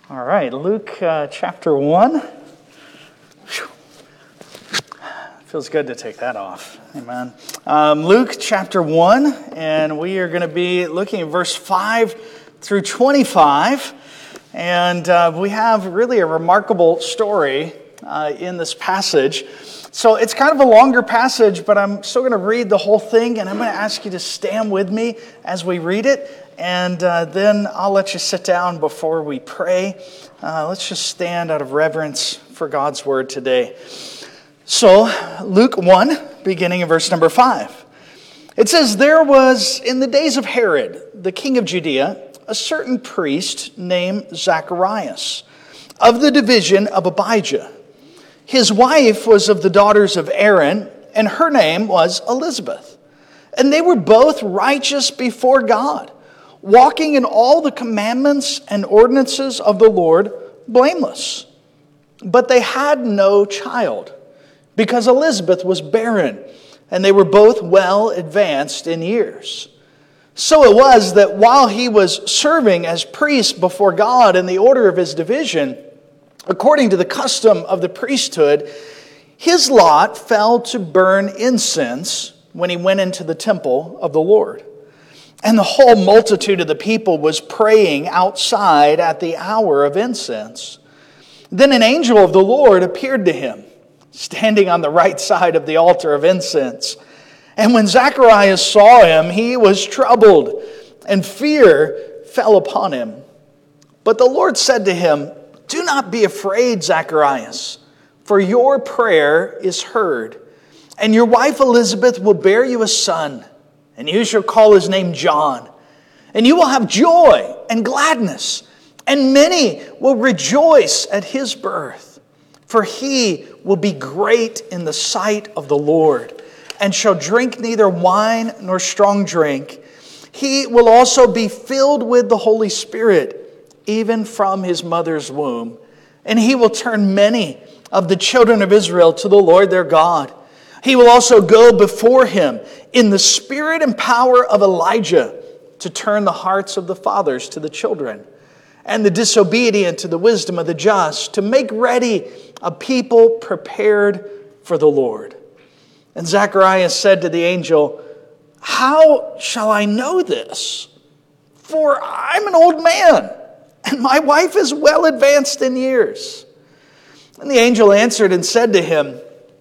All right, Luke chapter 1. Feels good to take that off. Amen. Luke chapter 1, and we are going to be looking at verse 5 through 25. And we have really a remarkable story in this passage. So it's kind of a longer passage, but I'm still going to read the whole thing, and I'm going to ask you to stand with me as we read it. And then I'll let you sit down before we pray. Let's just stand out of reverence for God's word today. So, Luke 1, beginning in verse number 5. It says, "There was, in the days of Herod, the king of Judea, a certain priest named Zacharias, of the division of Abijah. His wife was of the daughters of Aaron, and her name was Elizabeth. And they were both righteous before God, walking in all the commandments and ordinances of the Lord, blameless. But they had no child, because Elizabeth was barren, and they were both well advanced in years. So it was that while he was serving as priest before God in the order of his division, according to the custom of the priesthood, his lot fell to burn incense when he went into the temple of the Lord. And the whole multitude of the people was praying outside at the hour of incense. Then an angel of the Lord appeared to him, standing on the right side of the altar of incense. And when Zacharias saw him, he was troubled, and fear fell upon him. But the Lord said to him, 'Do not be afraid, Zacharias, for your prayer is heard. And your wife Elizabeth will bear you a son, and you shall call his name John. And you will have joy and gladness, and many will rejoice at his birth. For he will be great in the sight of the Lord, and shall drink neither wine nor strong drink. He will also be filled with the Holy Spirit, even from his mother's womb. And he will turn many of the children of Israel to the Lord their God. He will also go before him in the spirit and power of Elijah, to turn the hearts of the fathers to the children, and the disobedient to the wisdom of the just, to make ready a people prepared for the Lord.' And Zacharias said to the angel, 'How shall I know this? For I'm an old man, and my wife is well advanced in years.' And the angel answered and said to him,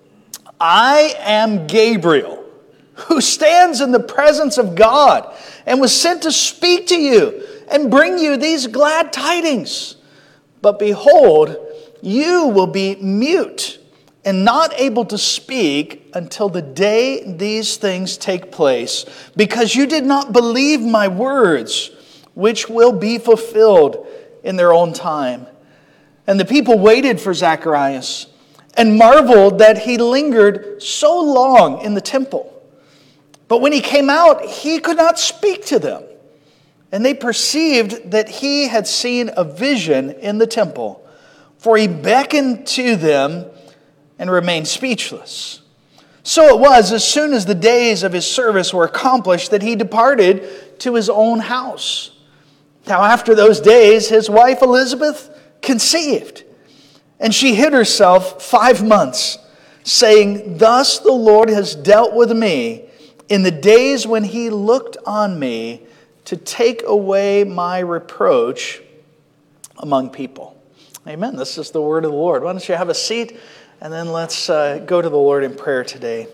'I am Gabriel, who stands in the presence of God, and was sent to speak to you and bring you these glad tidings. But behold, you will be mute and not able to speak until the day these things take place, because you did not believe my words, which will be fulfilled in their own time.' And the people waited for Zacharias and marveled that he lingered so long in the temple. But when he came out, he could not speak to them. And they perceived that he had seen a vision in the temple, for he beckoned to them and remained speechless. So it was, as soon as the days of his service were accomplished, that he departed to his own house. Now after those days, his wife Elizabeth conceived, and she hid herself 5 months, saying, 'Thus the Lord has dealt with me in the days when he looked on me to take away my reproach among people.'" Amen. This is the word of the Lord. Why don't you have a seat, and then let's go to the Lord in prayer today.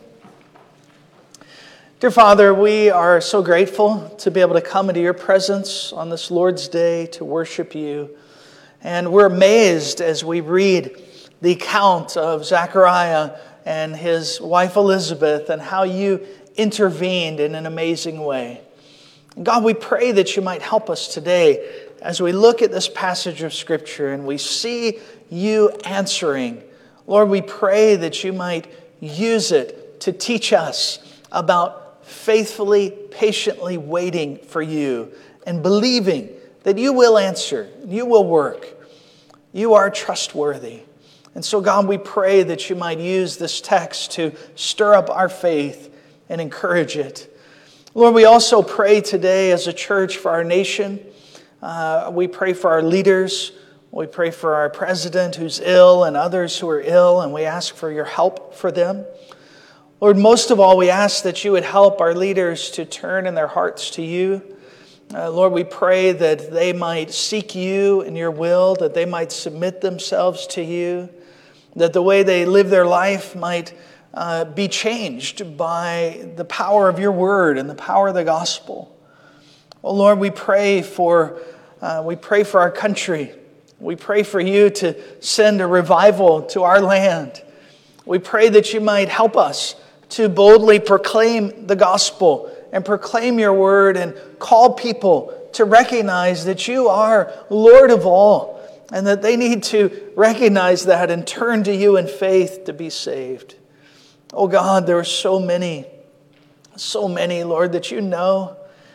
Dear Father, we are so grateful to be able to come into your presence on this Lord's Day to worship you. And we're amazed as we read the account of Zechariah and his wife Elizabeth and how you intervened in an amazing way. And God, we pray that you might help us today as we look at this passage of Scripture and we see you answering. Lord, we pray that you might use it to teach us about faithfully, patiently waiting for you and believing that you will answer, you will work. You are trustworthy. And so, God, we pray that you might use this text to stir up our faith and encourage it. Lord, we also pray today as a church for our nation. We pray for our leaders. We pray for our president who's ill and others who are ill, and we ask for your help for them. Lord, most of all, we ask that you would help our leaders to turn in their hearts to you. Lord, we pray that they might seek you and your will, that they might submit themselves to you, that the way they live their life might be changed by the power of your word and the power of the gospel. Oh Lord, we pray for our country. We pray for you to send a revival to our land. We pray that you might help us to boldly proclaim the gospel and proclaim your word and call people to recognize that you are Lord of all and that they need to recognize that and turn to you in faith to be saved. Oh God, there are so many, Lord, that you know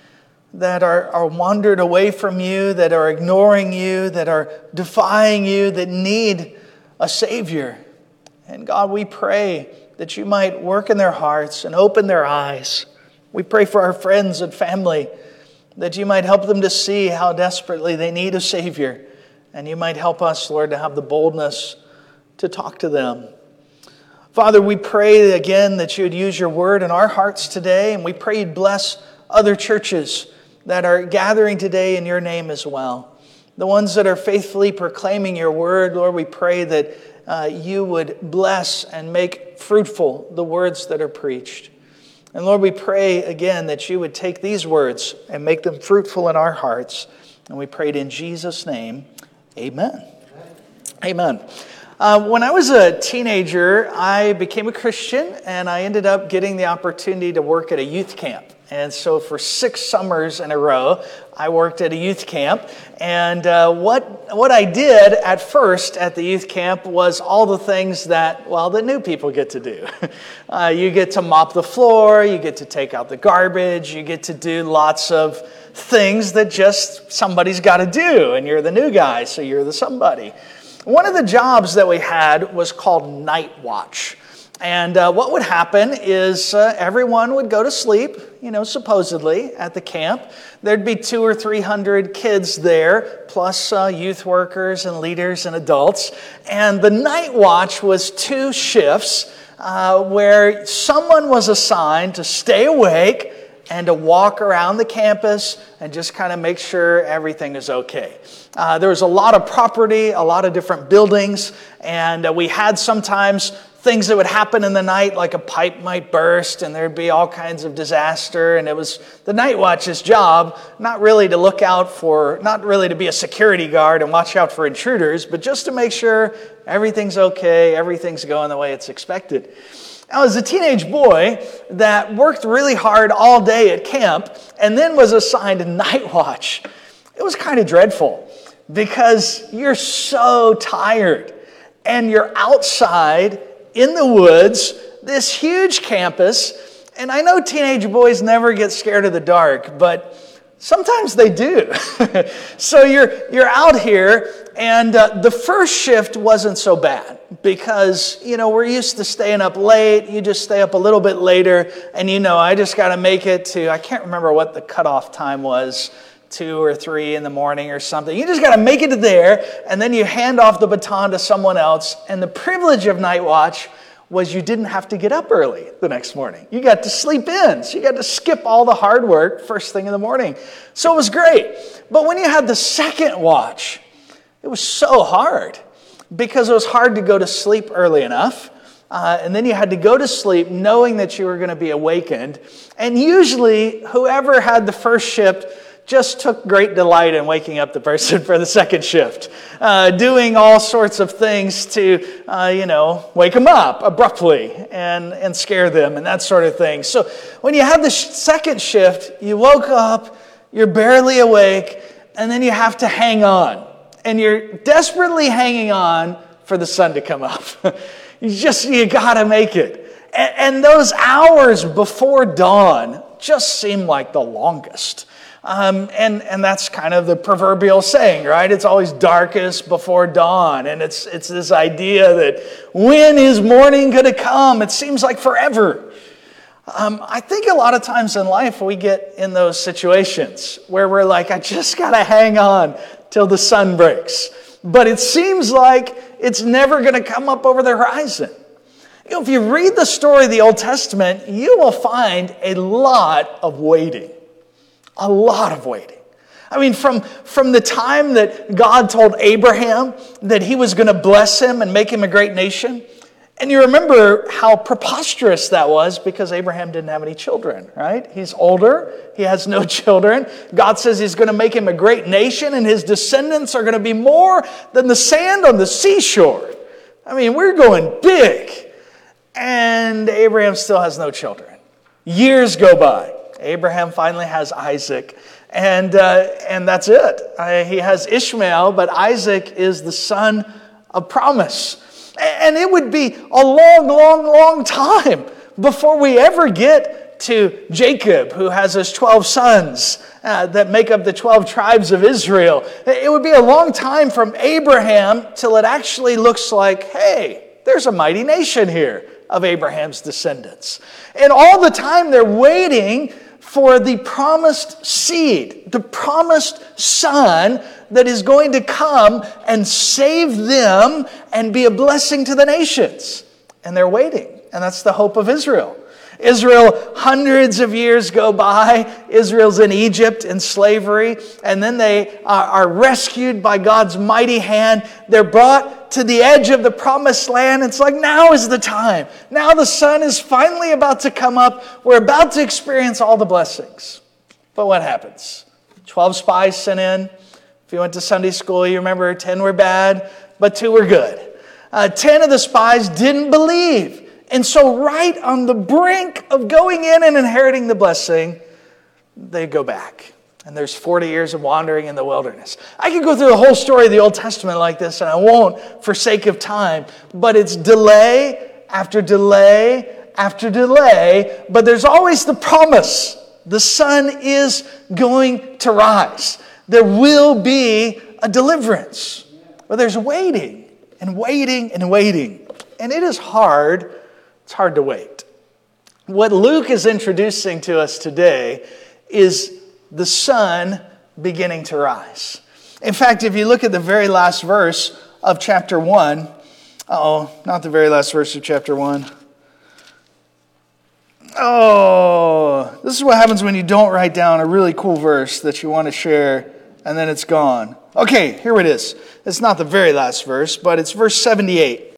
that are wandered away from you, that are ignoring you, that are defying you, that need a Savior. And God, we pray that you might work in their hearts and open their eyes. We pray for our friends and family, that you might help them to see how desperately they need a Savior. And you might help us, Lord, to have the boldness to talk to them. Father, we pray again that you would use your word in our hearts today, and we pray you'd bless other churches that are gathering today in your name as well. The ones that are faithfully proclaiming your word, Lord, we pray that you would bless and make fruitful the words that are preached. And Lord, we pray again that you would take these words and make them fruitful in our hearts. And we pray it in Jesus' name. Amen. Amen. When I was a teenager, I became a Christian, and I ended up getting the opportunity to work at a youth camp. And so for 6 summers in a row, I worked at a youth camp. And what I did at first at the youth camp was all the things that new people get to do. You get to mop the floor, you get to take out the garbage, you get to do lots of things that just somebody's got to do. And you're the new guy, so you're the somebody. One of the jobs that we had was called night watch. And what would happen is everyone would go to sleep, supposedly, at the camp. There'd be 200 or 300 kids there, plus youth workers and leaders and adults. And the night watch was 2 shifts where someone was assigned to stay awake and to walk around the campus and just kind of make sure everything is okay. There was a lot of property, a lot of different buildings, and we had sometimes things that would happen in the night, like a pipe might burst and there'd be all kinds of disaster. And it was the night watch's job, not really to be a security guard and watch out for intruders, but just to make sure everything's okay, everything's going the way it's expected. I was a teenage boy that worked really hard all day at camp and then was assigned a night watch. It was kind of dreadful because you're so tired and you're outside in the woods, this huge campus, and I know teenage boys never get scared of the dark, but sometimes they do. So you're out here, and the first shift wasn't so bad because, we're used to staying up late. You just stay up a little bit later, and I just got to make it to, I can't remember what the cutoff time was, 2 or 3 in the morning or something. You just got to make it to there, and then you hand off the baton to someone else. And the privilege of night watch was you didn't have to get up early the next morning. You got to sleep in, so you got to skip all the hard work first thing in the morning. So it was great. But when you had the second watch, it was so hard because it was hard to go to sleep early enough. And then you had to go to sleep knowing that you were going to be awakened. And usually, whoever had the first shift just took great delight in waking up the person for the second shift, doing all sorts of things to, wake them up abruptly and scare them and that sort of thing. So when you have the second shift, you woke up, you're barely awake, and then you have to hang on. And you're desperately hanging on for the sun to come up. You got to make it. And those hours before dawn just seem like the longest. And that's kind of the proverbial saying, right? It's always darkest before dawn. And it's this idea that when is morning going to come? It seems like forever. I think a lot of times in life we get in those situations where we're like, I just got to hang on till the sun breaks. but it seems like it's never going to come up over the horizon. If you read the story of the Old Testament, you will find a lot of waiting. A lot of waiting. I mean, from the time that God told Abraham that he was going to bless him and make him a great nation. And you remember how preposterous that was because Abraham didn't have any children, right? He's older. He has no children. God says he's going to make him a great nation and his descendants are going to be more than the sand on the seashore. I mean, we're going big. And Abraham still has no children. Years go by. Abraham finally has Isaac. And that's it. He has Ishmael, but Isaac is the son of promise. And it would be a long, long, long time before we ever get to Jacob, who has his 12 sons that make up the 12 tribes of Israel. It would be a long time from Abraham till it actually looks like, hey, there's a mighty nation here of Abraham's descendants. And all the time they're waiting for the promised seed, the promised son that is going to come and save them and be a blessing to the nations. And they're waiting. And that's the hope of Israel. Israel, hundreds of years go by. Israel's in Egypt in slavery. And then they are rescued by God's mighty hand. They're brought to the edge of the promised land. It's like, now is the time. Now the sun is finally about to come up. We're about to experience all the blessings. But what happens? 12 spies sent in. If you went to Sunday school, you remember 10 were bad, but 2 were good. 10 of the spies didn't believe. And so right on the brink of going in and inheriting the blessing, they go back. And there's 40 years of wandering in the wilderness. I could go through the whole story of the Old Testament like this, and I won't for sake of time. But it's delay after delay after delay. But there's always the promise. The sun is going to rise. There will be a deliverance. But there's waiting and waiting and waiting. And it is hard. It's hard to wait. What Luke is introducing to us today is the sun beginning to rise. In fact, if you look at the very last verse of chapter 1, not the very last verse of chapter 1. Oh, this is what happens when you don't write down a really cool verse that you want to share, and then it's gone. Okay, here it is. It's not the very last verse, but it's verse 78.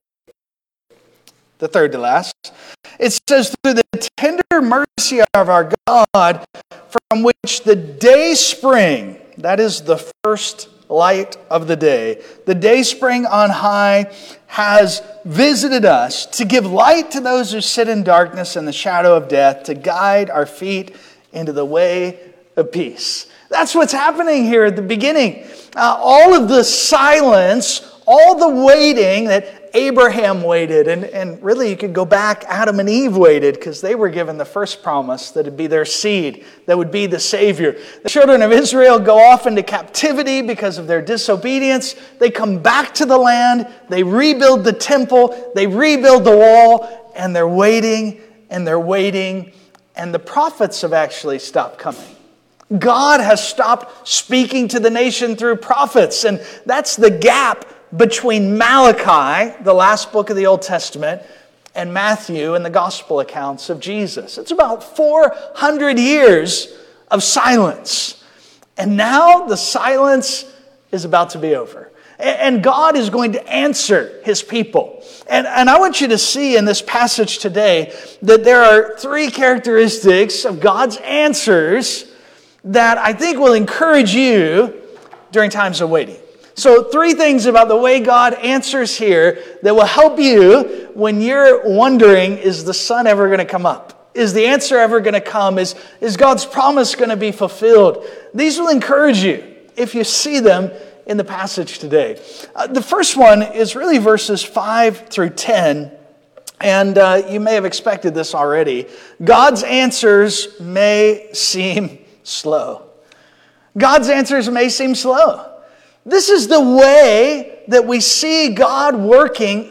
The third to last. It says, through the tender mercy of our God, from which the day spring, that is the first light of the day spring on high has visited us to give light to those who sit in darkness and the shadow of death, to guide our feet into the way of peace. That's what's happening here at the beginning. All of the silence, all the waiting that Abraham waited, and really you could go back, Adam and Eve waited because they were given the first promise that it'd be their seed that would be the Savior. The children of Israel go off into captivity because of their disobedience. They come back to the land, they rebuild the temple, they rebuild the wall, and they're waiting, and they're waiting, and the prophets have actually stopped coming. God has stopped speaking to the nation through prophets, and that's the gap between Malachi, the last book of the Old Testament, and Matthew and the gospel accounts of Jesus. It's about 400 years of silence. And now the silence is about to be over. And God is going to answer His people. And I want you to see in this passage today that there are 3 characteristics of God's answers that I think will encourage you during times of waiting. So 3 things about the way God answers here that will help you when you're wondering, is the sun ever going to come up? Is the answer ever going to come? Is God's promise going to be fulfilled? These will encourage you if you see them in the passage today. The first one is really verses 5 through 10. And you may have expected this already. God's answers may seem slow. God's answers may seem slow. This is the way that we see God working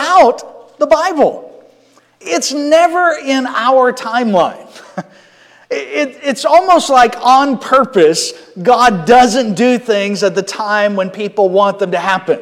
throughout the Bible. It's never in our timeline. It's almost like on purpose, God doesn't do things at the time when people want them to happen.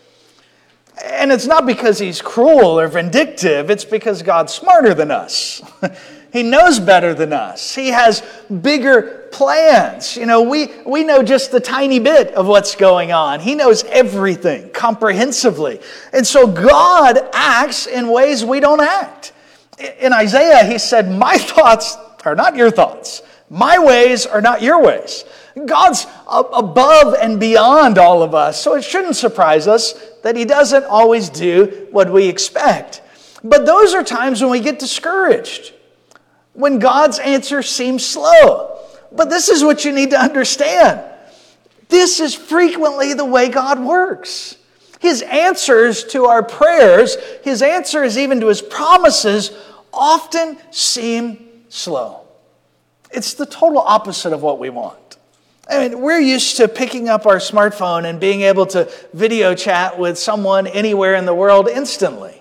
And it's not because he's cruel or vindictive, it's because God's smarter than us. He knows better than us. He has bigger plans. We know just the tiny bit of what's going on. He knows everything comprehensively. And so God acts in ways we don't act. In Isaiah, he said, "My thoughts are not your thoughts. My ways are not your ways." God's above and beyond all of us, so it shouldn't surprise us that he doesn't always do what we expect. But those are times when we get discouraged, when God's answer seems slow. But this is what you need to understand. This is frequently the way God works. His answers to our prayers, his answers even to his promises, often seem slow. It's the total opposite of what we want. I mean, we're used to picking up our smartphone and being able to video chat with someone anywhere in the world instantly.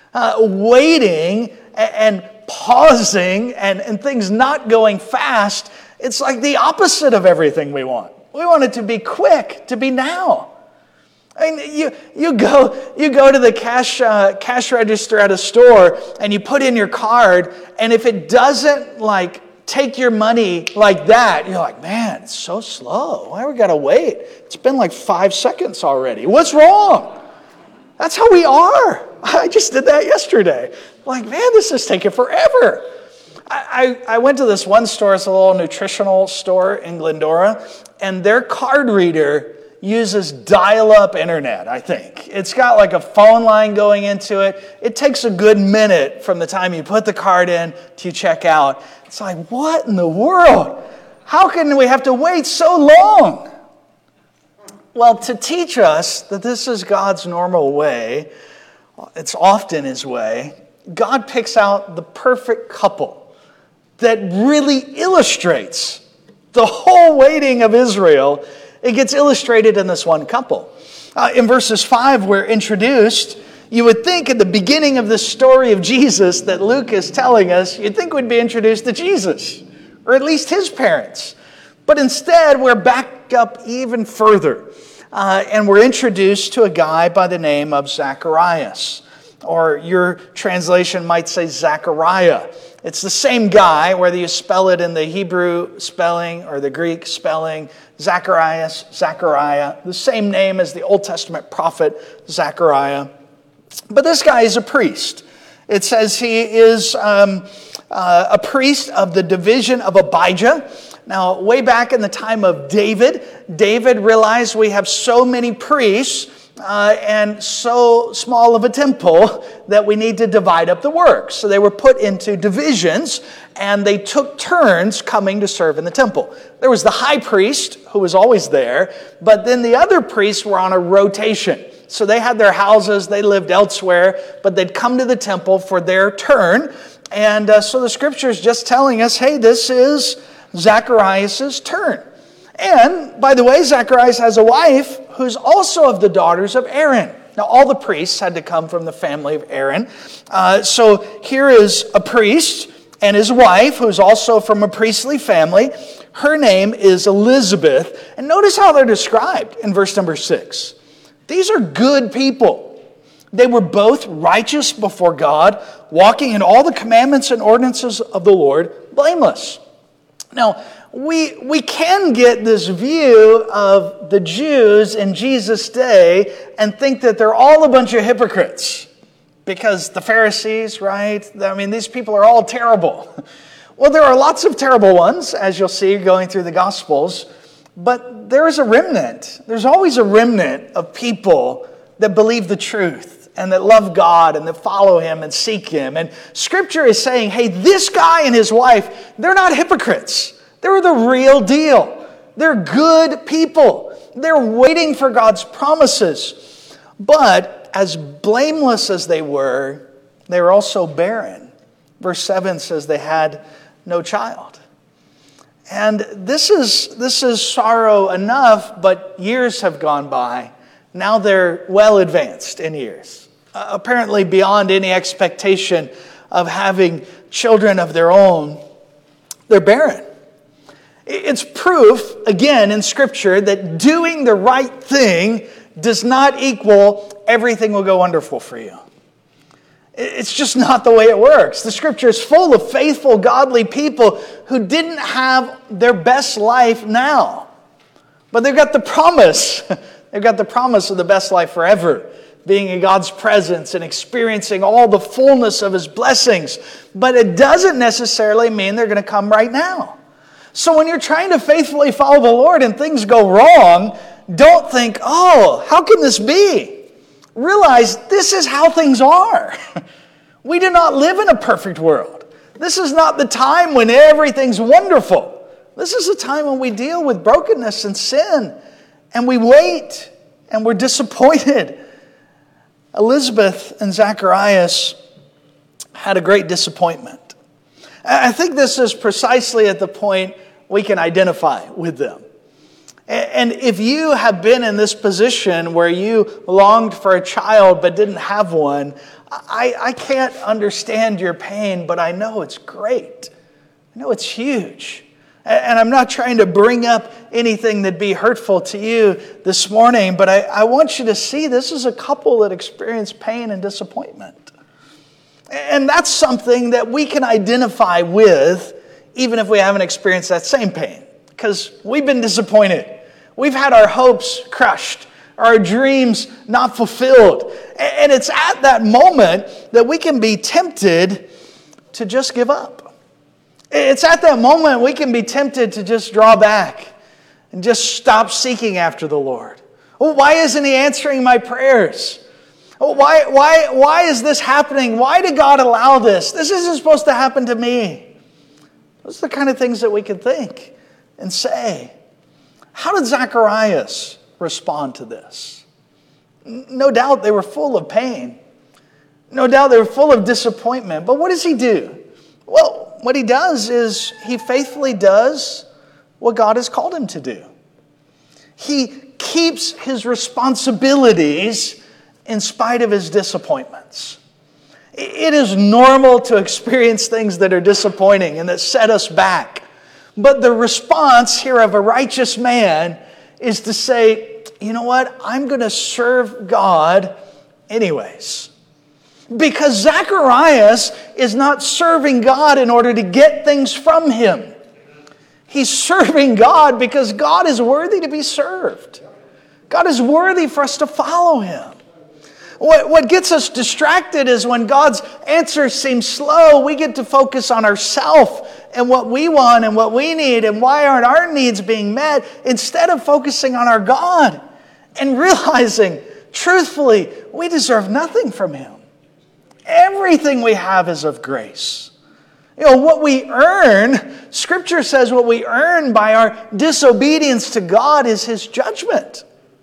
Waiting and pausing and things not going fast, it's like the opposite of everything we want. We want it to be quick, to be now. I mean, you go to the cash register at a store and you put in your card, and if it doesn't take your money like that, you're like, man, it's so slow. Why we gotta wait? It's been like 5 seconds already. What's wrong? That's how we are. I just did that yesterday. Like, man, this is taking forever. I went to this one store, it's a little nutritional store in Glendora, and their card reader uses dial-up internet, I think. It's got like a phone line going into it. It takes a good minute from the time you put the card in to you check out. It's like, what in the world? How can we have to wait so long? Well, to teach us that this is God's normal way, it's often his way, God picks out the perfect couple that really illustrates the whole waiting of Israel. It gets illustrated in this one couple. In verses 5, we're introduced. You would think at the beginning of this story of Jesus that Luke is telling us, you'd think we'd be introduced to Jesus, or at least his parents. But instead, we're back up even further. And we're introduced to a guy by the name of Zacharias. Or your translation might say Zechariah. It's the same guy, whether you spell it in the Hebrew spelling or the Greek spelling, Zacharias, Zechariah, the same name as the Old Testament prophet Zechariah. But this guy is a priest. It says he is a priest of the division of Abijah. Now, way back in the time of David realized we have so many priests and so small of a temple that we need to divide up the work. So they were put into divisions, and they took turns coming to serve in the temple. There was the high priest, who was always there, but then the other priests were on a rotation. So they had their houses, they lived elsewhere, but they'd come to the temple for their turn. And so the scripture is just telling us, hey, this is Zacharias' turn. And, by the way, Zacharias has a wife who's also of the daughters of Aaron. Now, all the priests had to come from the family of Aaron. So here is a priest and his wife, who's also from a priestly family. Her name is Elizabeth. And notice how they're described in verse number 6. These are good people. They were both righteous before God, walking in all the commandments and ordinances of the Lord, blameless. Now, we can get this view of the Jews in Jesus' day and think that they're all a bunch of hypocrites. Because the Pharisees, right? I mean, these people are all terrible. Well, there are lots of terrible ones, as you'll see going through the Gospels. But there is a remnant. There's always a remnant of people that believe the truth and that love God and that follow him and seek him. And Scripture is saying, hey, this guy and his wife, they're not hypocrites. They're the real deal. They're good people. They're waiting for God's promises. But as blameless as they were also barren. Verse 7 says they had no child. And this is sorrow enough, but years have gone by. Now they're well advanced in years. Apparently beyond any expectation of having children of their own. They're barren. It's proof, again, in Scripture that doing the right thing does not equal everything will go wonderful for you. It's just not the way it works. The Scripture is full of faithful, godly people who didn't have their best life now. But they've got the promise. They've got the promise of the best life forever, being in God's presence and experiencing all the fullness of His blessings. But it doesn't necessarily mean they're going to come right now. So when you're trying to faithfully follow the Lord and things go wrong, don't think, oh, how can this be? Realize this is how things are. We do not live in a perfect world. This is not the time when everything's wonderful. This is a time when we deal with brokenness and sin, and we wait, and we're disappointed. Elizabeth and Zacharias had a great disappointment. I think this is precisely at the point we can identify with them. And if you have been in this position where you longed for a child but didn't have one, I can't understand your pain, but I know it's great. I know it's huge. And I'm not trying to bring up anything that'd be hurtful to you this morning, but I want you to see this is a couple that experienced pain and disappointment. And that's something that we can identify with even if we haven't experienced that same pain, because we've been disappointed. We've had our hopes crushed, our dreams not fulfilled. And it's at that moment that we can be tempted to just give up. It's at that moment we can be tempted to just draw back and just stop seeking after the Lord. Well, why isn't He answering my prayers? Why is this happening? Why did God allow this? This isn't supposed to happen to me. Those are the kind of things that we can think and say. How did Zacharias respond to this? No doubt they were full of pain. No doubt they were full of disappointment. But what does he do? Well, what he does is he faithfully does what God has called him to do. He keeps his responsibilities in spite of his disappointments. It is normal to experience things that are disappointing and that set us back. But the response here of a righteous man is to say, you know what? I'm going to serve God anyways. Because Zacharias is not serving God in order to get things from Him. He's serving God because God is worthy to be served. God is worthy for us to follow Him. What gets us distracted is when God's answers seem slow, we get to focus on ourselves and what we want and what we need and why aren't our needs being met, instead of focusing on our God and realizing, truthfully, we deserve nothing from Him. Everything we have is of grace. You know, what we earn, Scripture says what we earn by our disobedience to God is His judgment.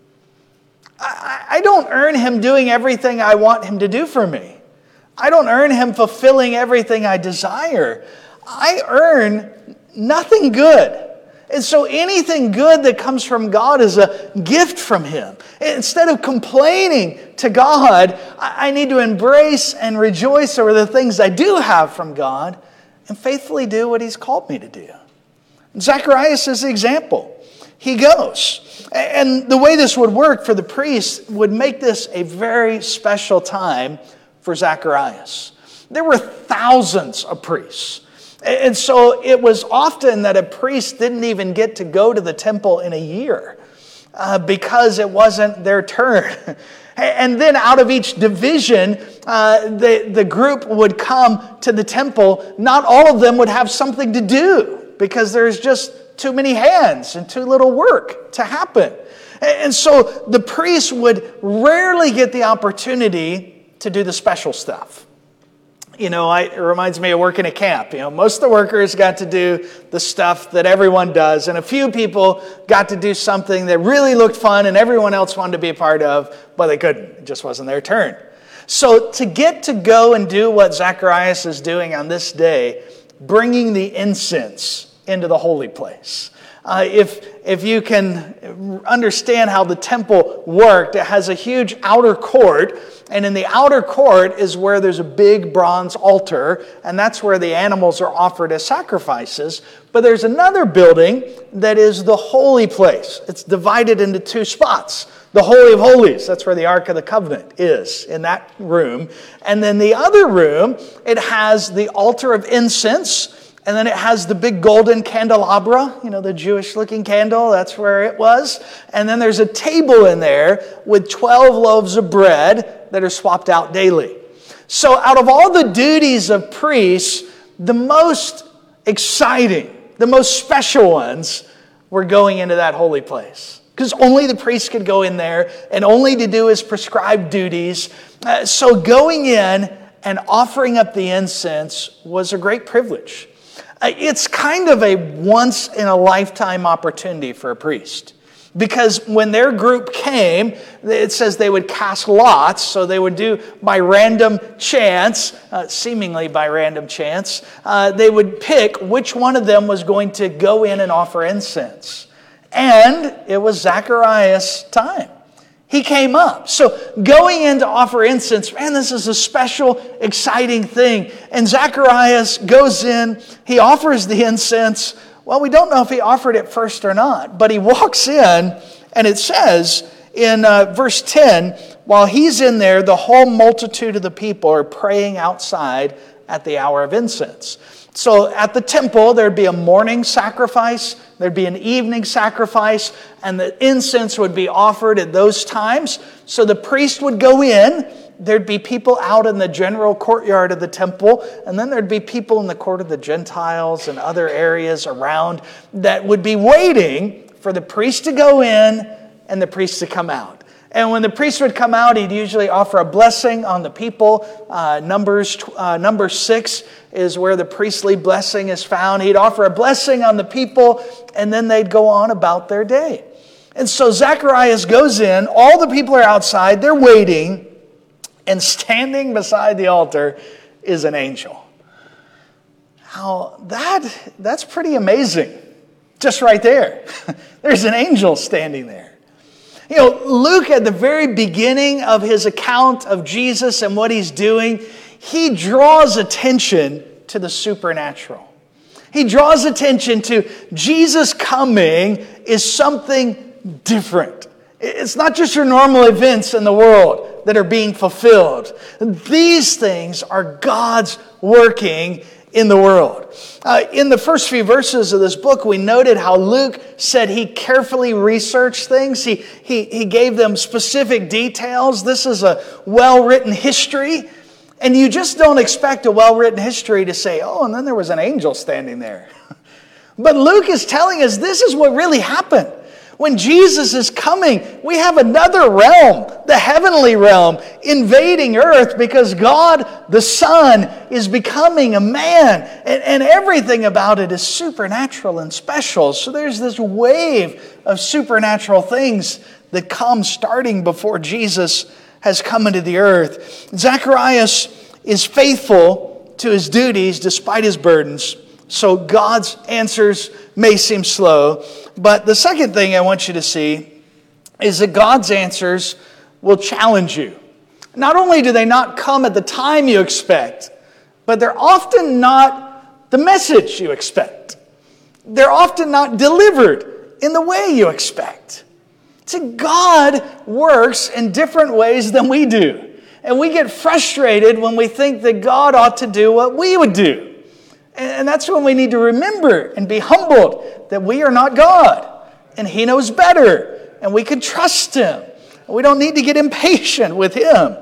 I don't earn Him doing everything I want Him to do for me. I don't earn Him fulfilling everything I desire. I earn nothing good. And so anything good that comes from God is a gift from Him. Instead of complaining to God, I need to embrace and rejoice over the things I do have from God and faithfully do what He's called me to do. Zacharias is the example. He goes. And the way this would work for the priest would make this a very special time for Zacharias. There were thousands of priests. And so it was often that a priest didn't even get to go to the temple in a year because it wasn't their turn. And then out of each division, the group would come to the temple. Not all of them would have something to do because there's just too many hands and too little work to happen. And so the priests would rarely get the opportunity to do the special stuff. You know, it reminds me of working at camp. You know, most of the workers got to do the stuff that everyone does, and a few people got to do something that really looked fun and everyone else wanted to be a part of, but they couldn't. It just wasn't their turn. So to get to go and do what Zacharias is doing on this day, bringing the incense into the holy place. If you can understand how the temple worked, it has a huge outer court, and in the outer court is where there's a big bronze altar, and that's where the animals are offered as sacrifices. But there's another building that is the holy place. It's divided into two spots. The Holy of Holies, that's where the Ark of the Covenant is, in that room. And then the other room, it has the altar of incense, and then it has the big golden candelabra, the Jewish-looking candle, that's where it was. And then there's a table in there with 12 loaves of bread that are swapped out daily. So out of all the duties of priests, the most exciting, the most special ones were going into that holy place. Because only the priest could go in there, and only to do his prescribed duties. So going in and offering up the incense was a great privilege. It's kind of a once-in-a-lifetime opportunity for a priest. Because when their group came, it says they would cast lots, so they would do by random chance, seemingly by random chance, they would pick which one of them was going to go in and offer incense. And it was Zacharias' time. He came up. So going in to offer incense, man, this is a special, exciting thing. And Zacharias goes in, he offers the incense. Well, we don't know if he offered it first or not, but he walks in, and it says in verse 10, while he's in there, the whole multitude of the people are praying outside at the hour of incense. So at the temple, there'd be a morning sacrifice, there'd be an evening sacrifice, and the incense would be offered at those times. So the priest would go in, there'd be people out in the general courtyard of the temple, and then there'd be people in the court of the Gentiles and other areas around that would be waiting for the priest to go in and the priest to come out. And when the priest would come out, he'd usually offer a blessing on the people. Number 6 is where the priestly blessing is found. He'd offer a blessing on the people, and then they'd go on about their day. And so Zacharias goes in, all the people are outside, they're waiting, and standing beside the altar is an angel. Now, that's pretty amazing. Just right there. There's an angel standing there. Luke, at the very beginning of his account of Jesus and what he's doing, he draws attention to the supernatural. He draws attention to Jesus coming is something different. It's not just your normal events in the world that are being fulfilled. These things are God's working in the world. In the first few verses of this book, we noted how Luke said he carefully researched things. He gave them specific details. This is a well-written history. And you just don't expect a well-written history to say, oh, and then there was an angel standing there. But Luke is telling us this is what really happened. When Jesus is coming, we have another realm, the heavenly realm, invading earth because God, the Son, is becoming a man. And everything about it is supernatural and special. So there's this wave of supernatural things that come starting before Jesus has come into the earth. Zacharias is faithful to his duties despite his burdens. So God's answers may seem slow. But the second thing I want you to see is that God's answers will challenge you. Not only do they not come at the time you expect, but they're often not the message you expect. They're often not delivered in the way you expect. See, God works in different ways than we do. And we get frustrated when we think that God ought to do what we would do. And that's when we need to remember and be humbled that we are not God. And He knows better. And we can trust Him. We don't need to get impatient with Him.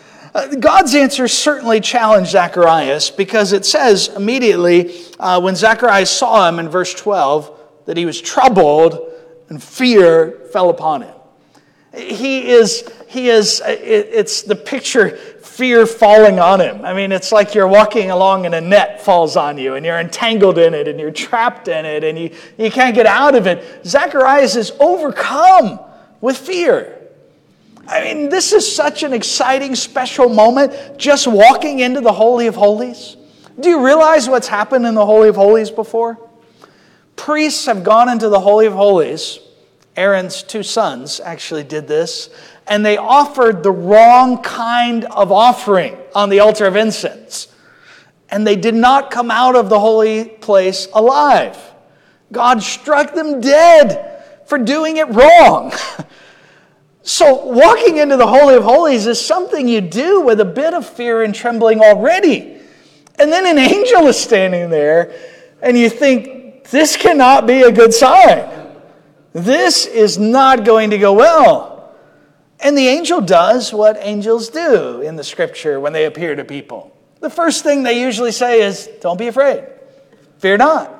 God's answer certainly challenged Zacharias because it says immediately when Zacharias saw him in verse 12 that he was troubled and fear fell upon him. It's the picture, fear falling on him. I mean, it's like you're walking along and a net falls on you and you're entangled in it and you're trapped in it and you can't get out of it. Zacharias is overcome with fear. I mean, this is such an exciting, special moment, just walking into the Holy of Holies. Do you realize what's happened in the Holy of Holies before? Priests have gone into the Holy of Holies, Aaron's 2 sons actually did this, and they offered the wrong kind of offering on the altar of incense. And they did not come out of the holy place alive. God struck them dead for doing it wrong. So walking into the Holy of Holies is something you do with a bit of fear and trembling already. And then an angel is standing there, and you think, this cannot be a good sign. This is not going to go well. And the angel does what angels do in the Scripture when they appear to people. The first thing they usually say is, don't be afraid. Fear not.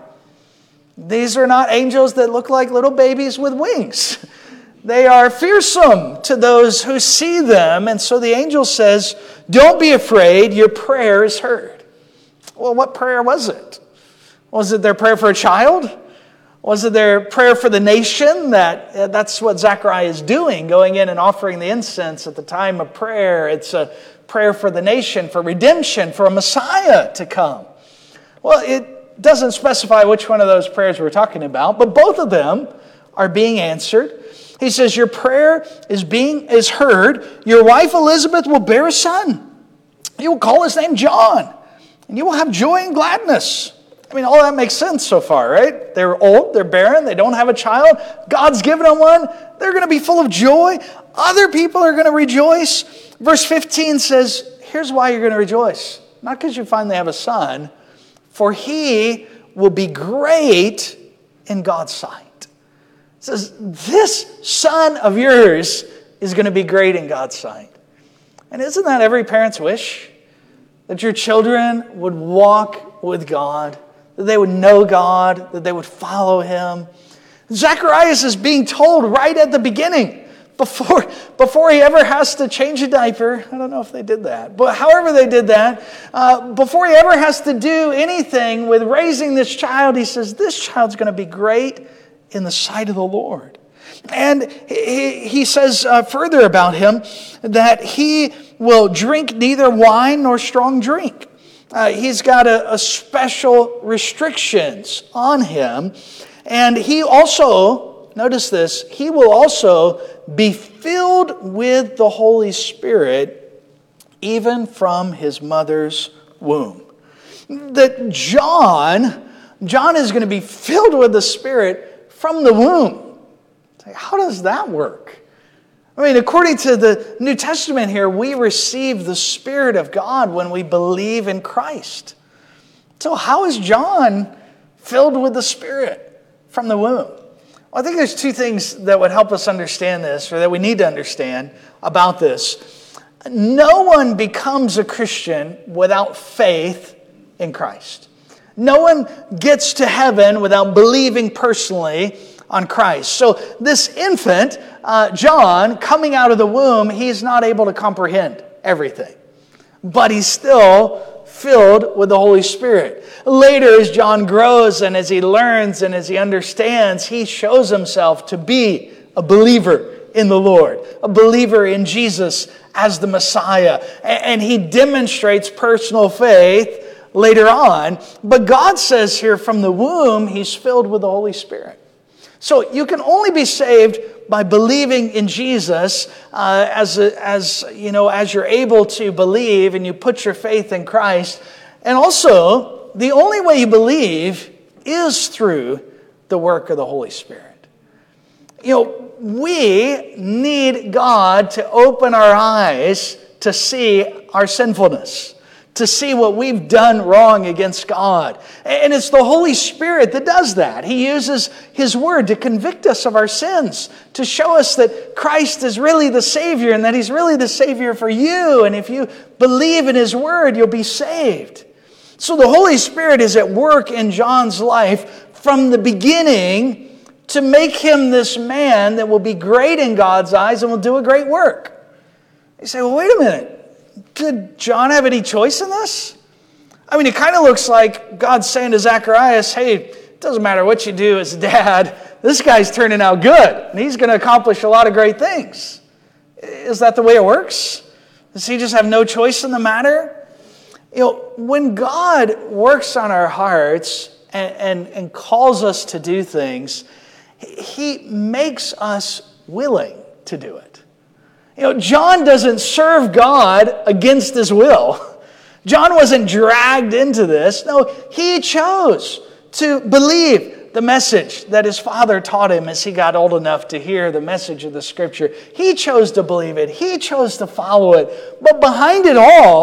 These are not angels that look like little babies with wings. They are fearsome to those who see them. And so the angel says, don't be afraid, your prayer is heard. Well, what prayer was it? Was it their prayer for a child? Was it their prayer for the nation? That's what Zechariah is doing, going in and offering the incense at the time of prayer. It's a prayer for the nation, for redemption, for a Messiah to come. Well, it doesn't specify which one of those prayers we're talking about, but both of them are being answered. He says, your prayer is heard. Your wife Elizabeth will bear a son. You will call his name John, and you will have joy and gladness. I mean, all that makes sense so far, right? They're old, they're barren, they don't have a child. God's given them one. They're going to be full of joy. Other people are going to rejoice. Verse 15 says, here's why you're going to rejoice. Not because you finally have a son, for he will be great in God's sight. It says, this son of yours is going to be great in God's sight. And isn't that every parent's wish? That your children would walk with God, that they would know God, that they would follow him. Zacharias is being told right at the beginning, before he ever has to change a diaper. I don't know if they did that, but however they did that, before he ever has to do anything with raising this child, he says, this child's going to be great in the sight of the Lord. And he says further about him that he will drink neither wine nor strong drink. He's got a special restrictions on him. And he also, notice this, he will also be filled with the Holy Spirit even from his mother's womb. That John is going to be filled with the Spirit from the womb. How does that work? I mean, according to the New Testament here, we receive the Spirit of God when we believe in Christ. So how is John filled with the Spirit from the womb? Well, I think there's 2 things that would help us understand this, or that we need to understand about this. No one becomes a Christian without faith in Christ. No one gets to heaven without believing personally on Christ. So this infant, John, coming out of the womb, he's not able to comprehend everything. But he's still filled with the Holy Spirit. Later, as John grows and as he learns and as he understands, he shows himself to be a believer in the Lord, a believer in Jesus as the Messiah. And he demonstrates personal faith later on. But God says here from the womb, he's filled with the Holy Spirit. So you can only be saved by believing in Jesus as you're able to believe and you put your faith in Christ. And also, the only way you believe is through the work of the Holy Spirit. You know, we need God to open our eyes to see our sinfulness, to see what we've done wrong against God. And it's the Holy Spirit that does that. He uses His Word to convict us of our sins, to show us that Christ is really the Savior and that He's really the Savior for you. And if you believe in His Word, you'll be saved. So the Holy Spirit is at work in John's life from the beginning to make him this man that will be great in God's eyes and will do a great work. You say, well, wait a minute. Did John have any choice in this? I mean, it kind of looks like God's saying to Zacharias, hey, it doesn't matter what you do as dad, this guy's turning out good, and he's going to accomplish a lot of great things. Is that the way it works? Does he just have no choice in the matter? You know, when God works on our hearts and calls us to do things, He makes us willing to do it. John doesn't serve God against his will. John wasn't dragged into this. No, he chose to believe the message that his father taught him as he got old enough to hear the message of the Scripture. He chose to believe it. He chose to follow it. But behind it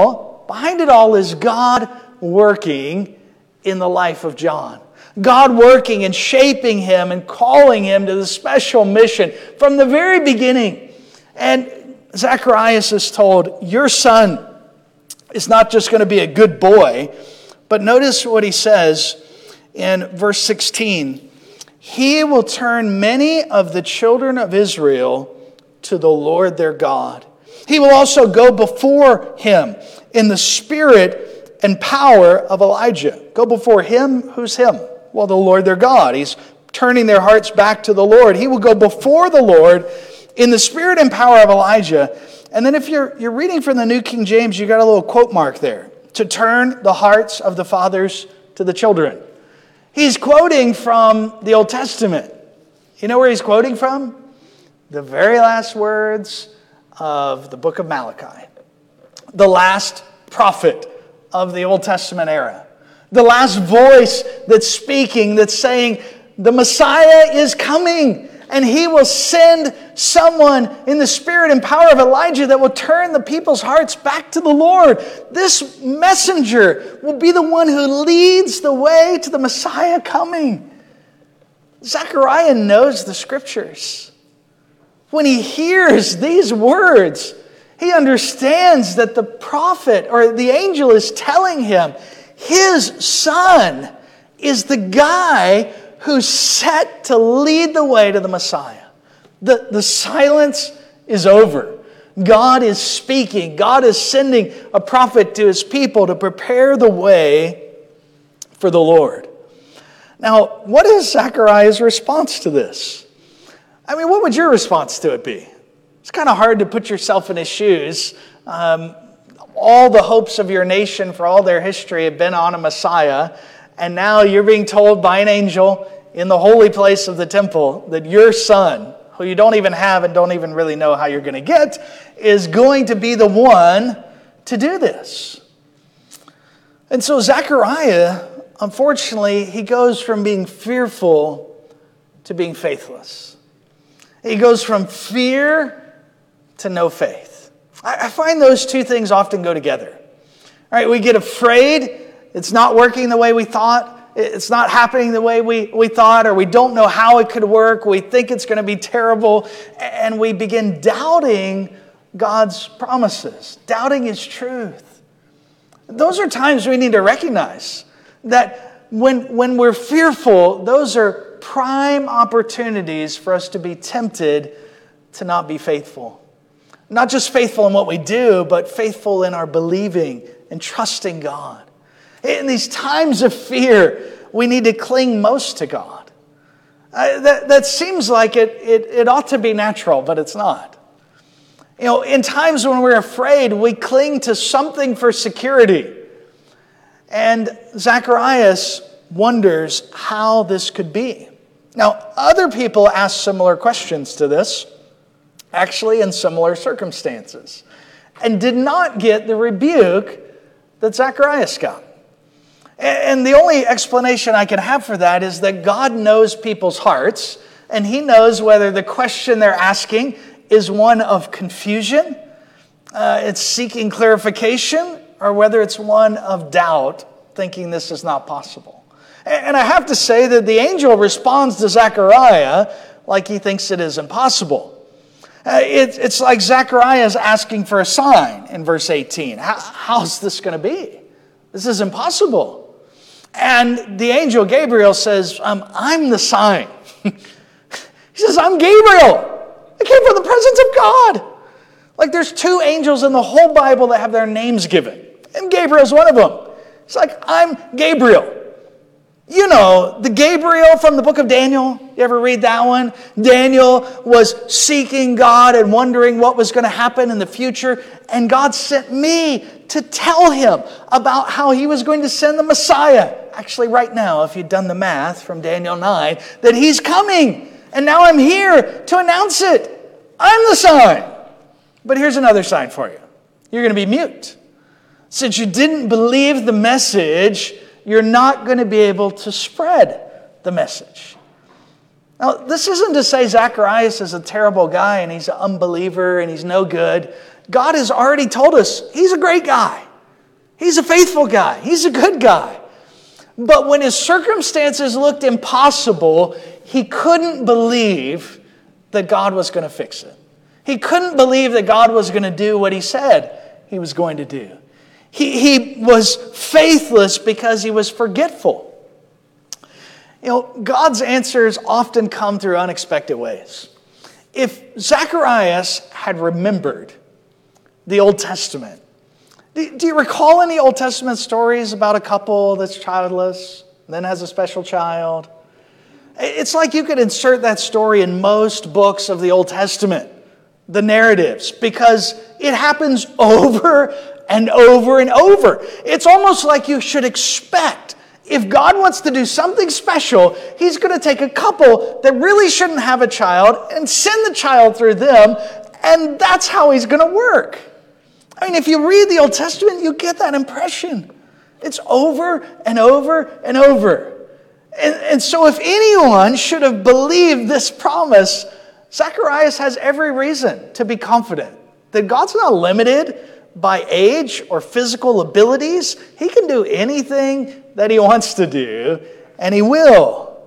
all is God working in the life of John. God working and shaping him and calling him to the special mission from the very beginning. And Zacharias is told, your son is not just going to be a good boy, but notice what he says in verse 16. He will turn many of the children of Israel to the Lord their God. He will also go before him in the spirit and power of Elijah. Go before him. Who's him? Well, the Lord their God. He's turning their hearts back to the Lord. He will go before the Lord in the spirit and power of Elijah. And then if you're reading from the New King James, you got a little quote mark there. To turn the hearts of the fathers to the children. He's quoting from the Old Testament. You know where he's quoting from? The very last words of the book of Malachi. The last prophet of the Old Testament era. The last voice that's speaking, that's saying, the Messiah is coming. And he will send someone in the spirit and power of Elijah that will turn the people's hearts back to the Lord. This messenger will be the one who leads the way to the Messiah coming. Zechariah knows the Scriptures. When he hears these words, he understands that the prophet or the angel is telling him his son is the guy who's set to lead the way to the Messiah. The silence is over. God is speaking. God is sending a prophet to his people to prepare the way for the Lord. Now, what is Zechariah's response to this? I mean, what would your response to it be? It's kind of hard to put yourself in his shoes. All the hopes of your nation for all their history have been on a Messiah, and now you're being told by an angel in the holy place of the temple that your son, who you don't even have and don't even really know how you're going to get, is going to be the one to do this. And so Zechariah, unfortunately, he goes from being fearful to being faithless. He goes from fear to no faith. I find those two things often go together. All right, we get afraid. It's not working the way we thought. It's not happening the way we thought, or we don't know how it could work. We think it's going to be terrible, and we begin doubting God's promises, doubting His truth. Those are times we need to recognize that when we're fearful, those are prime opportunities for us to be tempted to not be faithful. Not just faithful in what we do, but faithful in our believing and trusting God. In these times of fear, we need to cling most to God. That seems like it ought to be natural, but it's not. In times when we're afraid, we cling to something for security. And Zacharias wonders how this could be. Now, other people ask similar questions to this, actually in similar circumstances, and did not get the rebuke that Zacharias got. And the only explanation I can have for that is that God knows people's hearts, and He knows whether the question they're asking is one of confusion, it's seeking clarification, or whether it's one of doubt, thinking this is not possible. And I have to say that the angel responds to Zechariah like he thinks it is impossible. It's like Zechariah is asking for a sign in verse 18. How's this going to be? This is impossible. And the angel Gabriel says, I'm the sign. He says, I'm Gabriel. I came from the presence of God. Like there's two angels in the whole Bible that have their names given. And Gabriel's one of them. It's like, I'm Gabriel. You know, the Gabriel from the book of Daniel. You ever read that one? Daniel was seeking God and wondering what was going to happen in the future. And God sent me to tell him about how He was going to send the Messiah. Actually, right now, if you'd done the math from Daniel 9, that He's coming. And now I'm here to announce it. I'm the sign. But here's another sign for you. You're going to be mute. Since you didn't believe the message, you're not going to be able to spread the message. Now, this isn't to say Zacharias is a terrible guy and he's an unbeliever and he's no good. God has already told us he's a great guy. He's a faithful guy. He's a good guy. But when his circumstances looked impossible, he couldn't believe that God was going to fix it. He couldn't believe that God was going to do what he said he was going to do. He was faithless because he was forgetful. You know, God's answers often come through unexpected ways. If Zacharias had remembered the Old Testament, do you recall any Old Testament stories about a couple that's childless, then has a special child? It's like you could insert that story in most books of the Old Testament, the narratives, because it happens over and over and over. It's almost like you should expect, if God wants to do something special, he's going to take a couple that really shouldn't have a child and send the child through them, and that's how he's going to work. I mean, if you read the Old Testament, you get that impression. It's over and over and over. And so if anyone should have believed this promise, Zacharias has every reason to be confident that God's not limited by age or physical abilities. He can do anything that he wants to do, and he will.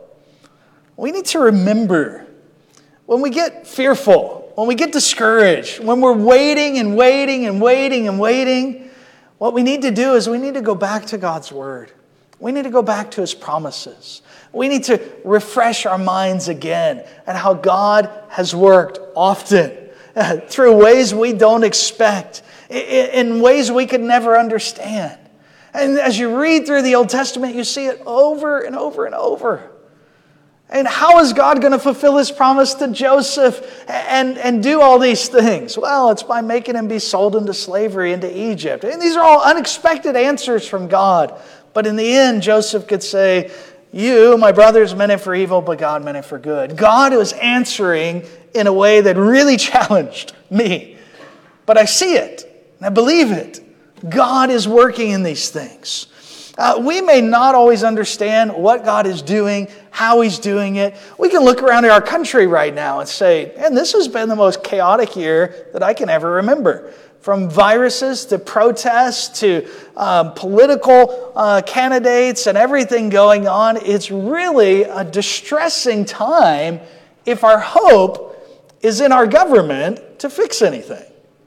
We need to remember, when we get fearful, when we get discouraged, when we're waiting and waiting and waiting and waiting, what we need to do is we need to go back to God's Word. We need to go back to His promises. We need to refresh our minds again at how God has worked often through ways we don't expect, in ways we could never understand. And as you read through the Old Testament, you see it over and over and over. And how is God going to fulfill His promise to Joseph and do all these things? Well, it's by making him be sold into slavery into Egypt. And these are all unexpected answers from God. But in the end, Joseph could say, you, my brothers, meant it for evil, but God meant it for good. God was answering in a way that really challenged me. But I see it, and I believe it. God is working in these things. We may not always understand what God is doing, how He's doing it. We can look around at our country right now and say, man, this has been the most chaotic year that I can ever remember. From viruses to protests to political candidates and everything going on, it's really a distressing time if our hope is in our government to fix anything.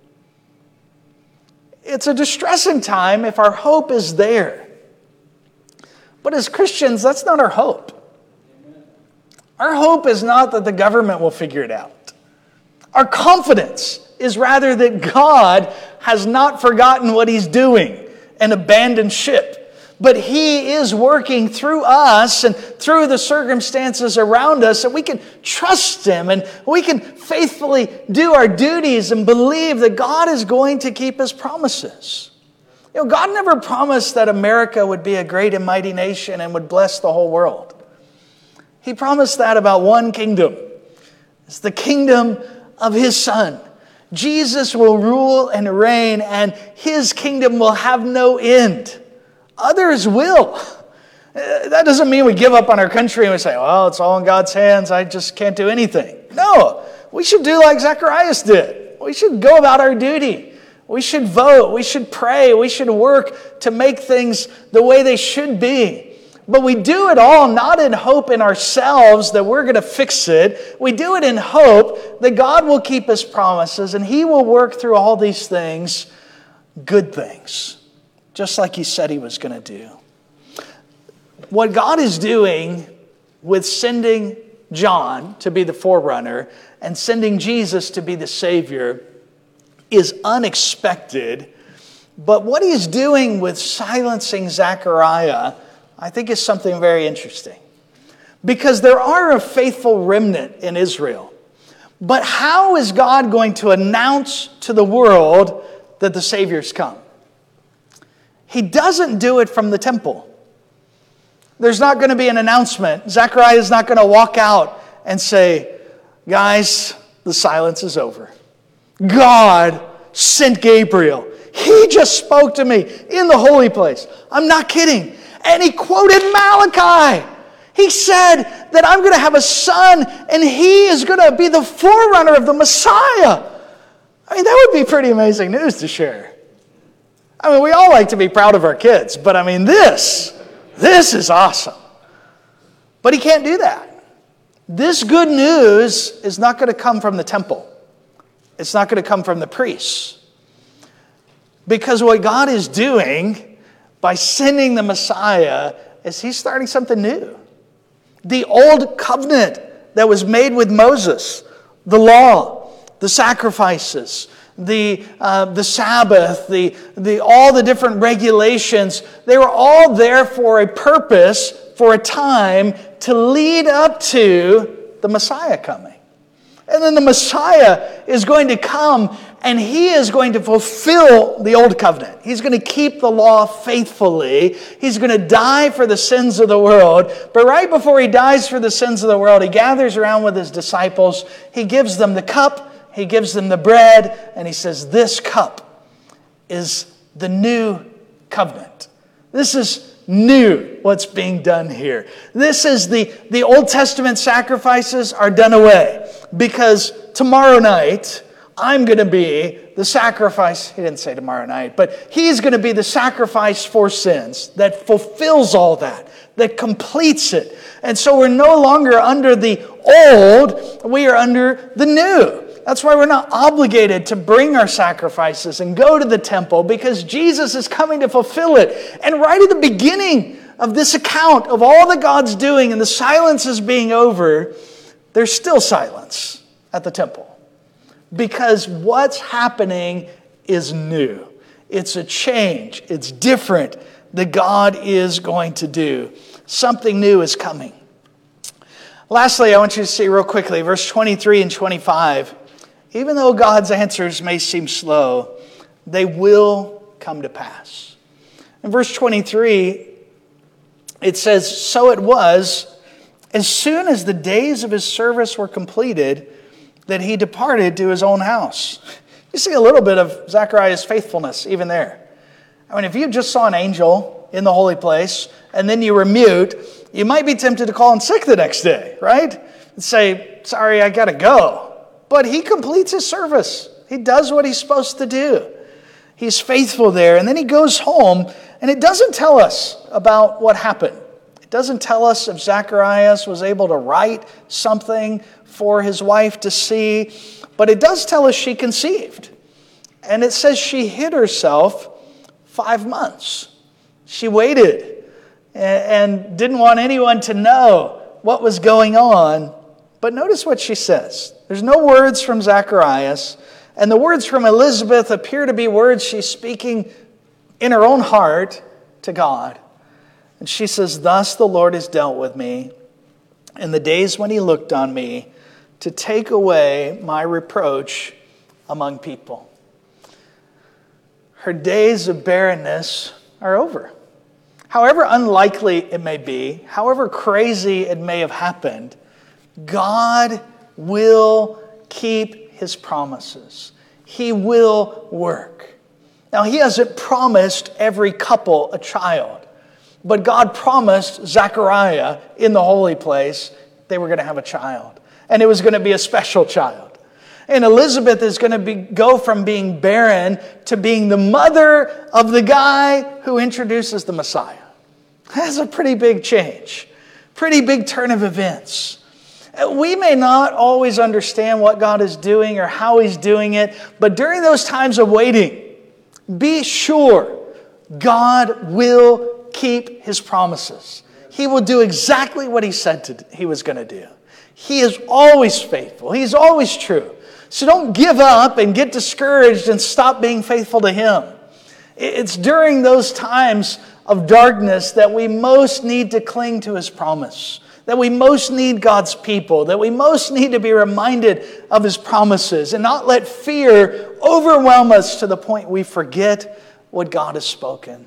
It's a distressing time if our hope is there. But as Christians, that's not our hope. Our hope is not that the government will figure it out. Our confidence is rather that God has not forgotten what He's doing and abandoned ship. But He is working through us and through the circumstances around us, and we can trust Him and we can faithfully do our duties and believe that God is going to keep His promises. You know, God never promised that America would be a great and mighty nation and would bless the whole world. He promised that about one kingdom. It's the kingdom of His Son. Jesus will rule and reign, and His kingdom will have no end. Others will. That doesn't mean we give up on our country and we say, well, it's all in God's hands. I just can't do anything. No, we should do like Zacharias did. We should go about our duty. We should vote. We should pray. We should work to make things the way they should be. But we do it all not in hope in ourselves that we're going to fix it. We do it in hope that God will keep His promises and He will work through all these things, good things, just like He said He was going to do. What God is doing with sending John to be the forerunner and sending Jesus to be the Savior is unexpected. But what He's doing with silencing Zechariah, I think, is something very interesting. Because there are a faithful remnant in Israel. But how is God going to announce to the world that the Savior's come? He doesn't do it from the temple. There's not going to be an announcement. Zechariah is not going to walk out and say, guys, the silence is over. God sent Gabriel. He just spoke to me in the holy place. I'm not kidding. And he quoted Malachi. He said that I'm going to have a son and he is going to be the forerunner of the Messiah. I mean, that would be pretty amazing news to share. I mean, we all like to be proud of our kids, but I mean, this is awesome. But he can't do that. This good news is not going to come from the temple. It's not going to come from the priests. Because what God is doing by sending the Messiah is he's starting something new. The old covenant that was made with Moses, the law, the sacrifices, the Sabbath, all the different regulations, they were all there for a purpose, for a time to lead up to the Messiah coming. And then the Messiah is going to come and he is going to fulfill the old covenant. He's going to keep the law faithfully. He's going to die for the sins of the world. But right before he dies for the sins of the world, he gathers around with his disciples. He gives them the cup. He gives them the bread. And he says, this cup is the new covenant. This is new, what's being done here. This is the Old Testament sacrifices are done away. Because tomorrow night, I'm going to be the sacrifice. He didn't say tomorrow night, but he's going to be the sacrifice for sins that fulfills all that completes it. And so we're no longer under the old, we are under the new. That's why we're not obligated to bring our sacrifices and go to the temple, because Jesus is coming to fulfill it. And right at the beginning of this account of all that God's doing and the silence is being over, there's still silence at the temple. Because what's happening is new. It's a change. It's different that God is going to do. Something new is coming. Lastly, I want you to see real quickly, verse 23 and 25. Even though God's answers may seem slow, they will come to pass. In verse 23, it says, so it was, as soon as the days of his service were completed, that he departed to his own house. You see a little bit of Zechariah's faithfulness even there. I mean, if you just saw an angel in the holy place and then you were mute, you might be tempted to call in sick the next day, right? And say, sorry, I got to go. But he completes his service. He does what he's supposed to do. He's faithful there. And then he goes home, and it doesn't tell us about what happened. It doesn't tell us if Zacharias was able to write something for his wife to see, but it does tell us she conceived. And it says she hid herself 5 months. She waited and didn't want anyone to know what was going on. But notice what she says. There's no words from Zacharias, and the words from Elizabeth appear to be words she's speaking in her own heart to God. And she says, thus the Lord has dealt with me in the days when he looked on me to take away my reproach among people. Her days of barrenness are over. However unlikely it may be, however crazy it may have happened, God will keep his promises. He will work. Now, he hasn't promised every couple a child, but God promised Zechariah in the holy place they were going to have a child. And it was going to be a special child. And Elizabeth is going to go from being barren to being the mother of the guy who introduces the Messiah. That's a pretty big change. Pretty big turn of events. We may not always understand what God is doing or how he's doing it, but during those times of waiting, be sure God will keep his promises. He will do exactly what he said he was going to do. He is always faithful. He's always true. So don't give up and get discouraged and stop being faithful to him. It's during those times of darkness that we most need to cling to his promise, that we most need God's people, that we most need to be reminded of his promises and not let fear overwhelm us to the point we forget what God has spoken.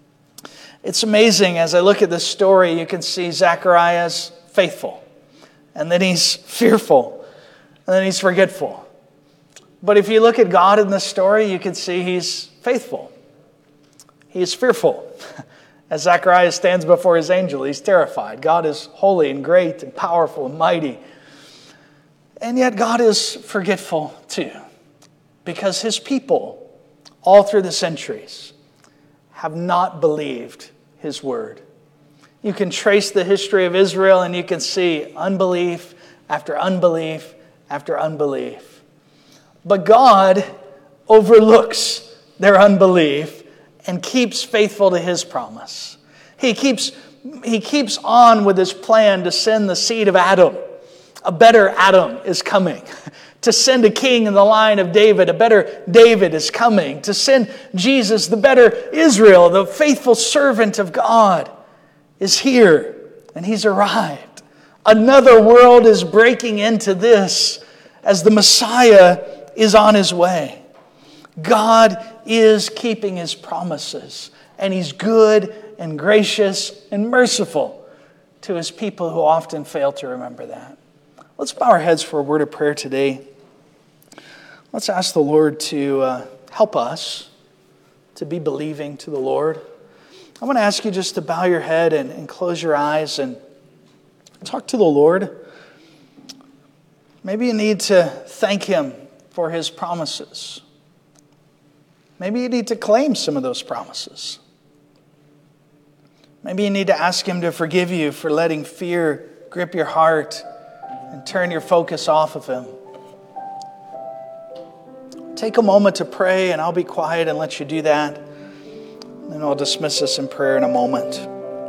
It's amazing, as I look at this story, you can see Zacharias faithful. and then he's fearful, and then he's forgetful. But if you look at God in this story, you can see he's faithful. He is fearful. As Zechariah stands before his angel, he's terrified. God is holy and great and powerful and mighty. And yet God is forgetful too, because his people, all through the centuries, have not believed his word. You can trace the history of Israel and you can see unbelief after unbelief after unbelief. But God overlooks their unbelief and keeps faithful to his promise. He keeps on with his plan to send the seed of Adam. A better Adam is coming. To send a king in the line of David, a better David is coming. To send Jesus, the better Israel, the faithful servant of God, is here, and he's arrived. Another world is breaking into this as the Messiah is on his way. God is keeping his promises, and he's good and gracious and merciful to his people who often fail to remember that. Let's bow our heads for a word of prayer today. Let's ask the Lord to help us to be believing to the Lord. I want to ask you just to bow your head and close your eyes and talk to the Lord. Maybe you need to thank him for his promises. Maybe you need to claim some of those promises. Maybe you need to ask him to forgive you for letting fear grip your heart and turn your focus off of him. Take a moment to pray, and I'll be quiet and let you do that. And I'll dismiss us in prayer in a moment.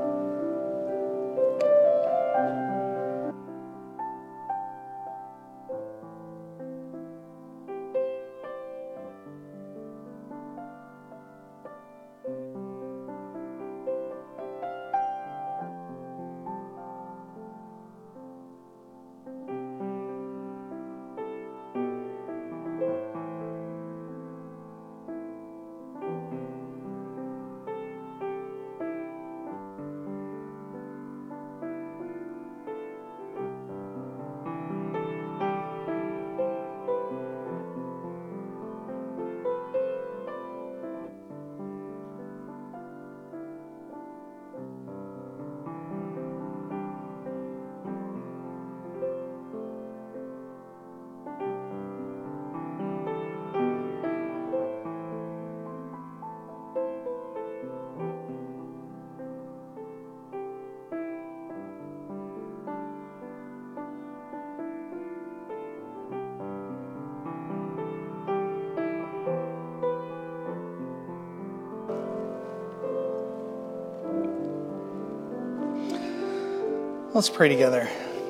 Let's pray together.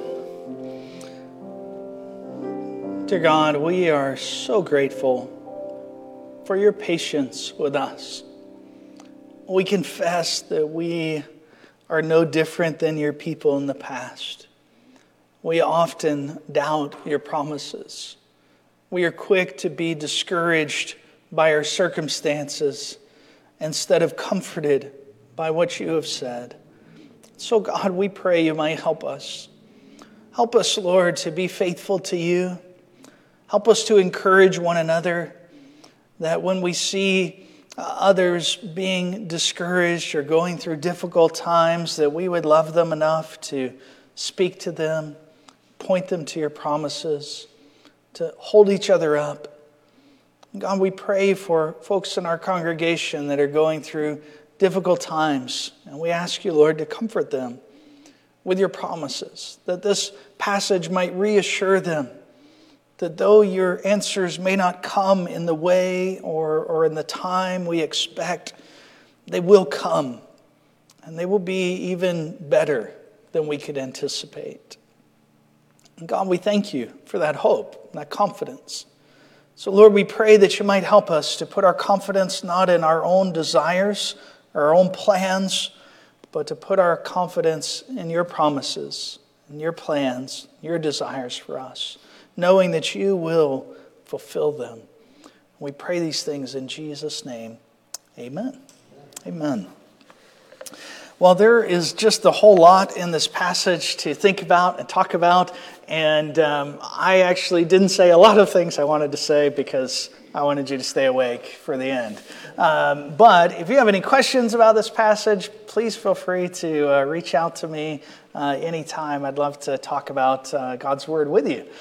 Dear God, we are so grateful for your patience with us. We confess that we are no different than your people in the past. We often doubt your promises. We are quick to be discouraged by our circumstances instead of comforted by what you have said. So God, we pray you might help us. Help us, Lord, to be faithful to you. Help us to encourage one another, that when we see others being discouraged or going through difficult times, that we would love them enough to speak to them, point them to your promises, to hold each other up. God, we pray for folks in our congregation that are going through difficult times, and we ask you, Lord, to comfort them with your promises, that this passage might reassure them that though your answers may not come in the way or in the time we expect, they will come, and they will be even better than we could anticipate. And God, we thank you for that hope, that confidence. So Lord, we pray that you might help us to put our confidence not in our own desires, our own plans, but to put our confidence in your promises, in your plans, your desires for us, knowing that you will fulfill them. We pray these things in Jesus' name. Amen. Amen. Well, there is just a whole lot in this passage to think about and talk about, and I actually didn't say a lot of things I wanted to say because I wanted you to stay awake for the end. But if you have any questions about this passage, please feel free to reach out to me anytime. I'd love to talk about God's Word with you.